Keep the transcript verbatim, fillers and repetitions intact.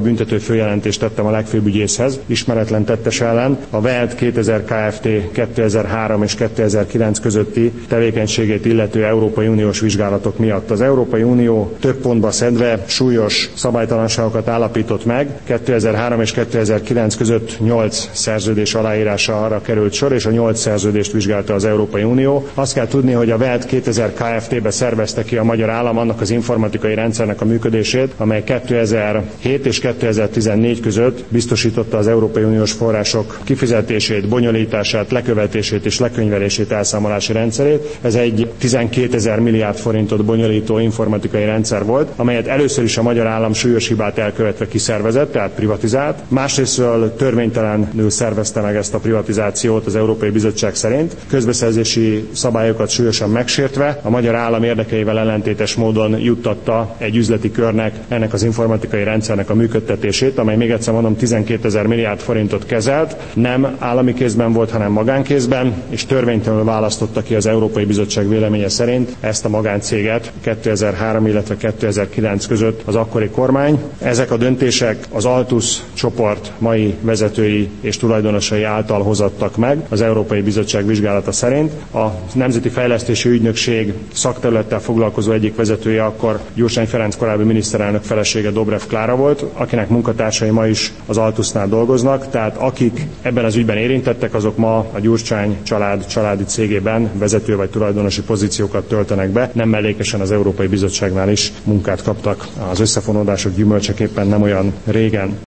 büntető följelentést tettem a legfőbb ügyészhez ismeretlen tettes ellen a Welt kétezer Kft. kétezer-három és kétezer-kilenc közötti tevékenységét illető Európai Uniós vizsgálatok miatt. Az Európai Unió több pontba szedve súlyos szabálytalanságokat állapított meg. kétezer-három és kétezer-kilenc között nyolc szerződés aláírása arra került sor, és a nyolc szerződést vizsgálta az Európai Unió. Azt kell tudni, hogy a Welt kétezer Kft.-be szervezte ki a magyar állam annak az informatikai rendszernek a működését, amely kétezer-hét és kétezer-tizennégy között biztosította az Európai Uniós források kifizetését, bonyolítását, lekövetését és lekönyvelését, elszámolási rendszerét. Ez egy tizenkétezer milliárd forintot bonyolító informatikai rendszer volt, amelyet először is a magyar állam súlyos hibát elkövetve kiszervezett, tehát privatizált. Másrésztről törvénytelenül szervezte meg ezt a privatizációt az Európai Bizottság szerint, közbeszerzési szabályokat súlyosan megsértve, a magyar állam érdekeivel ellentétes módon juttatta egy üzleti körnek ennek az informatikai rendszernek a működtetését, amely még egyszer mondom tizenkétezer milliárd forintot kezelt, nem állami kézben volt, hanem magánkézben, és törvénytelenül választotta ki az Európai Bizottság véleménye szerint ezt a magáncéget kétezer-három, illetve kétezer-kilenc között az akkori kormány. Ezek a döntések az Altus csoport mai vezetői és tulajdonosai által hozattak meg az Európai Bizottság vizsgálata szerint. A Nemzeti Fejlesztési Ügynökség szakterülettel foglalkozó egyik vezetője akkor Gyurcsány Ferenc korábbi miniszterelnök felesége Dobrev Klára volt, akinek munkatársai ma is az Altusnál dolgoznak, tehát akik ebben az ügyben érintettek, azok ma a Gyurcsány család családi cégében vezető vagy tulajdonosi pozíciókat töltenek be, nem mellékesen az Európai Bizottságnál is munkát kaptak az összefonódások gyümölcseképpen nem olyan régen.